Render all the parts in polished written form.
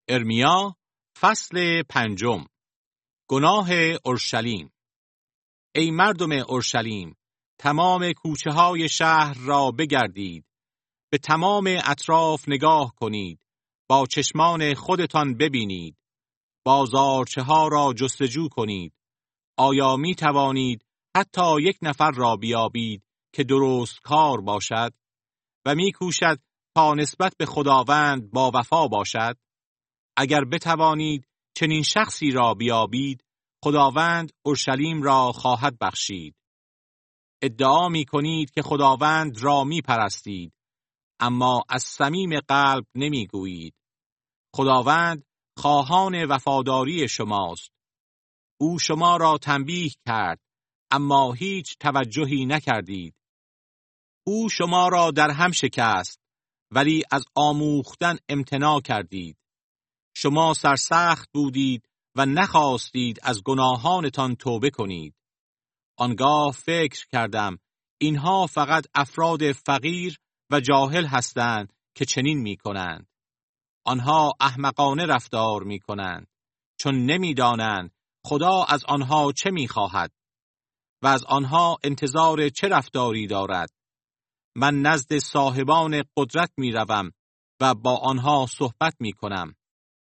ارمیا فصل 5. گناه اورشلیم. ای مردم اورشلیم، تمام کوچه های شهر را بگردید، به تمام اطراف نگاه کنید، با چشمان خودتان ببینید، بازارچه ها را جستجو کنید. آیا می توانید حتی یک نفر را بیابید که درست کار باشد و می کوشد تا نسبت به خداوند با وفا باشد؟ اگر بتوانید چنین شخصی را بیابید، خداوند اورشلیم را خواهد بخشید. ادعا می کنید که خداوند را می پرستید، اما از صمیم قلب نمی گویید. خداوند خواهان وفاداری شماست. او شما را تنبیه کرد، اما هیچ توجهی نکردید. او شما را در هم شکست، ولی از آموختن امتناع کردید. شما سرسخت بودید و نخواستید از گناهانتان توبه کنید. آنگاه فکر کردم اینها فقط افراد فقیر و جاهل هستند که چنین می کنند. آنها احمقانه رفتار می کنند، چون نمی دانند خدا از آنها چه می خواهد و از آنها انتظار چه رفتاری دارد. من نزد صاحبان قدرت می روم و با آنها صحبت می کنم.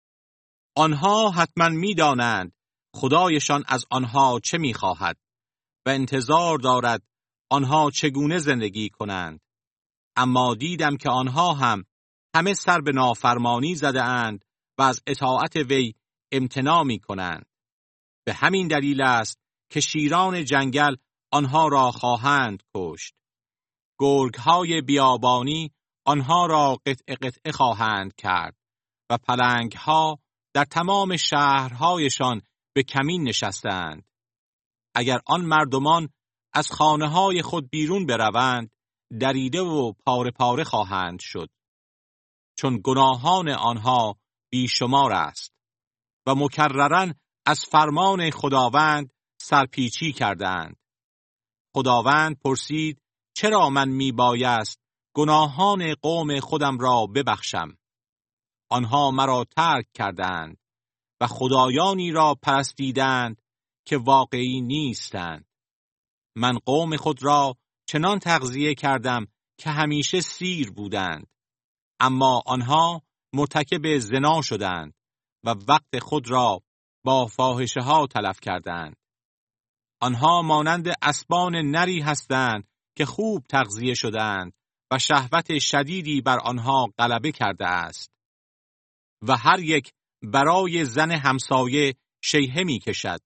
آنها حتما می دانند خدایشان از آنها چه می خواهد و انتظار دارد آنها چگونه زندگی کنند. اما دیدم که آنها هم همه سر به نافرمانی زده اند و از اطاعت وی امتناع می کنند. به همین دلیل است که شیران جنگل آنها را خواهند کشت. گرگ‌های بیابانی آنها را قطعه قطعه خواهند کرد و پلنگ‌ها در تمام شهرهایشان به کمین نشستند. اگر آن مردمان از خانه‌های خود بیرون بروند، دریده و پاره پاره خواهند شد، چون گناهان آنها بیشمار است و مکرراً از فرمان خداوند سرپیچی کردند. خداوند پرسید چرا من می بایست گناهان قوم خودم را ببخشم؟ آنها مرا ترک کردند و خدایانی را پرستیدند که واقعی نیستند. من قوم خود را چنان تغذیه کردم که همیشه سیر بودند، اما آنها مرتکب زنا شدند و وقت خود را با فاحشه ها تلف کردند. آنها مانند اسبان نری هستند که خوب تغذیه شدند و شهوت شدیدی بر آنها غلبه کرده است و هر یک برای زن همسایه شیهه می کشد.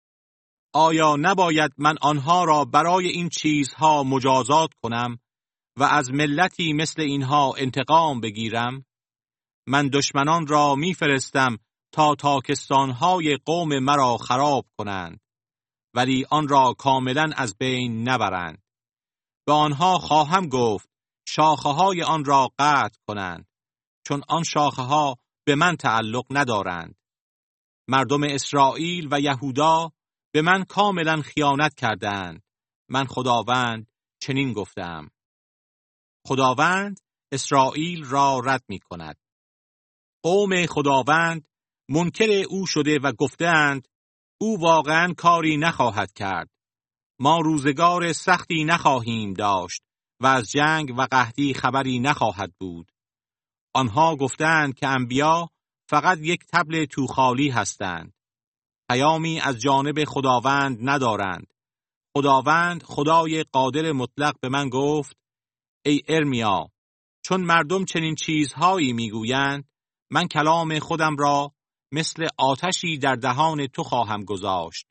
آیا نباید من آنها را برای این چیزها مجازات کنم و از ملتی مثل اینها انتقام بگیرم؟ من دشمنان را می فرستم تا تاکستانهای قوم مرا خراب کنند، ولی آن را کاملا از بین نبرند. به آنها خواهم گفت شاخه‌های آن را قطع کنند، چون آن شاخه‌ها به من تعلق ندارند. مردم اسرائیل و یهودا به من کاملا خیانت کردند. من خداوند چنین گفتم. خداوند اسرائیل را رد می کند. قوم خداوند منکر او شده و گفتند او واقعا کاری نخواهد کرد. ما روزگار سختی نخواهیم داشت و از جنگ و قحطی خبری نخواهد بود. آنها گفتند که انبیا فقط یک طبل توخالی هستند. پیامی از جانب خداوند ندارند. خداوند خدای قادر مطلق به من گفت ای ارمیا، چون مردم چنین چیزهایی میگویند، من کلام خودم را مثل آتشی در دهان تو خواهم گذاشت.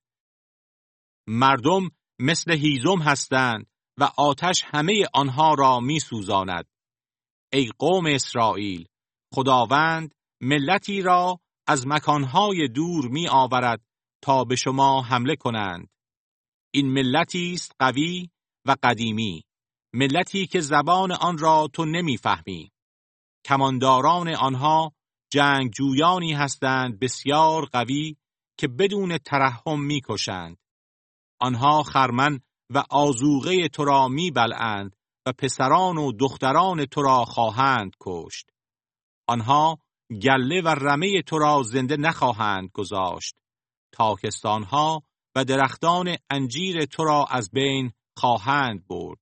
مردم مثل هیزم هستند و آتش همه آنها را میسوزاند. ای قوم اسرائیل، خداوند ملتی را از مکانهای دور می آورد تا به شما حمله کنند. این ملتی است قوی و قدیمی، ملتی که زبان آن را تو نمیفهمی. کمانداران آنها جنگجویانی هستند بسیار قوی که بدون ترحم میکشند. آنها خرمن و آذوقه تو را میبلعند و پسران و دختران تو را خواهند کشت. آنها گله و رمه تو را زنده نخواهند گذاشت. تاکستانها و درختان انجیر تو را از بین خواهند برد.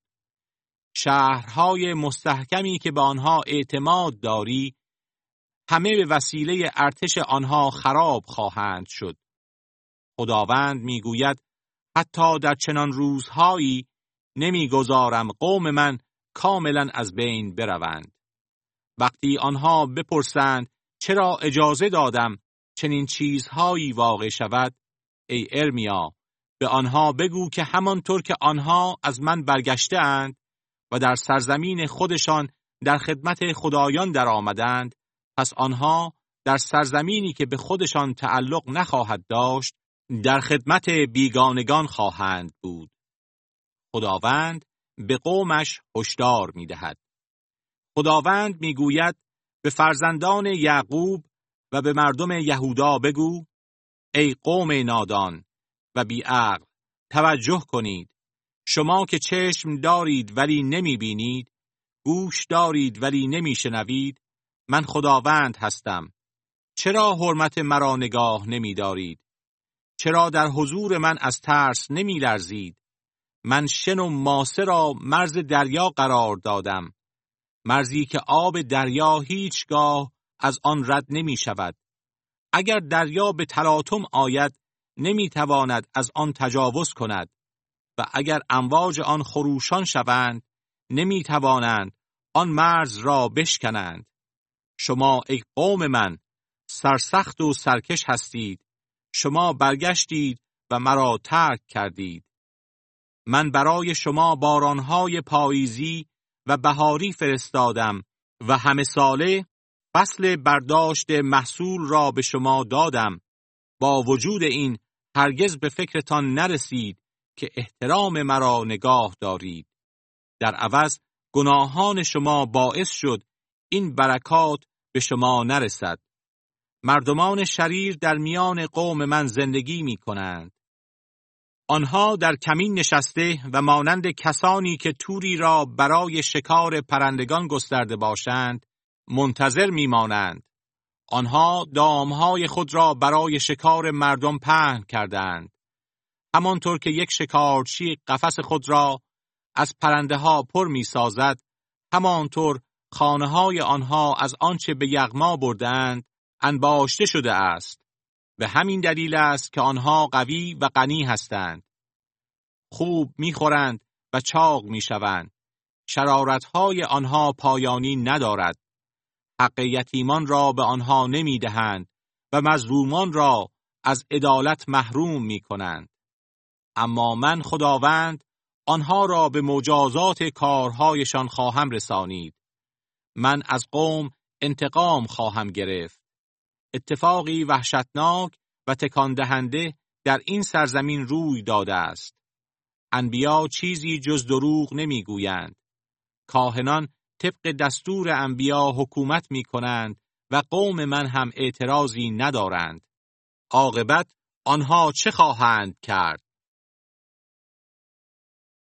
شهرهای مستحکمی که به آنها اعتماد داری، همه به وسیله ارتش آنها خراب خواهند شد. خداوند میگوید حتی در چنان روزهایی نمیگذارم قوم من کاملا از بین بروند. وقتی آنها بپرسند چرا اجازه دادم چنین چیزهایی واقع شود، ای ارمیا به آنها بگو که همانطور که آنها از من برگشته اند و در سرزمین خودشان در خدمت خدایان در آمدند، پس آنها در سرزمینی که به خودشان تعلق نخواهد داشت در خدمت بیگانگان خواهند بود. خداوند به قومش هشدار می‌دهد. خداوند می‌گوید به فرزندان یعقوب و به مردم یهودا بگو ای قوم نادان و بیعقل، توجه کنید. شما که چشم دارید ولی نمی‌بینید، گوش دارید ولی نمی‌شنوید، من خداوند هستم. چرا حرمت مرا نگاه نمی‌دارید؟ چرا در حضور من از ترس نمی‌لرزید؟ من شن و ماسه را مرز دریا قرار دادم، مرزی که آب دریا هیچگاه از آن رد نمی‌شود. اگر دریا به تلاطم آید نمی‌تواند از آن تجاوز کند و اگر امواج آن خروشان شوند نمی‌توانند آن مرز را بشکنند. شما ای قوم من سرسخت و سرکش هستید. شما برگشتید و مرا ترک کردید. من برای شما بارانهای پاییزی و بهاری فرستادم و همه ساله فصل برداشت محصول را به شما دادم. با وجود این هرگز به فکرتان نرسید که احترام مرا نگاه دارید. در عوض گناهان شما باعث شد این برکات به شما نرسد. مردمان شریر در میان قوم من زندگی می کنند. آنها در کمین نشسته و مانند کسانی که توری را برای شکار پرندگان گسترده باشند منتظر می مانند. آنها دامهای خود را برای شکار مردم پهن کردند. همانطور که یک شکارچی قفس خود را از پرنده ها پر می سازد، همانطور خانه های آنها از آنچه به یغما بردند انباشته شده است. به همین دلیل است که آنها قوی و غنی هستند. خوب می‌خورند و چاق می‌شوند. شرارت‌های آنها پایانی ندارد. حق یتیمان را به آنها نمی‌دهند و مظلومان را از عدالت محروم می‌کنند. اما من خداوند آنها را به مجازات کارهایشان خواهم رسانید. من از قوم انتقام خواهم گرفت. اتفاقی وحشتناک و تکان دهنده در این سرزمین روی داده است. انبیا چیزی جز دروغ نمیگویند. کاهنان طبق دستور انبیا حکومت می کنند و قوم من هم اعتراضی ندارند. عاقبت آنها چه خواهند کرد؟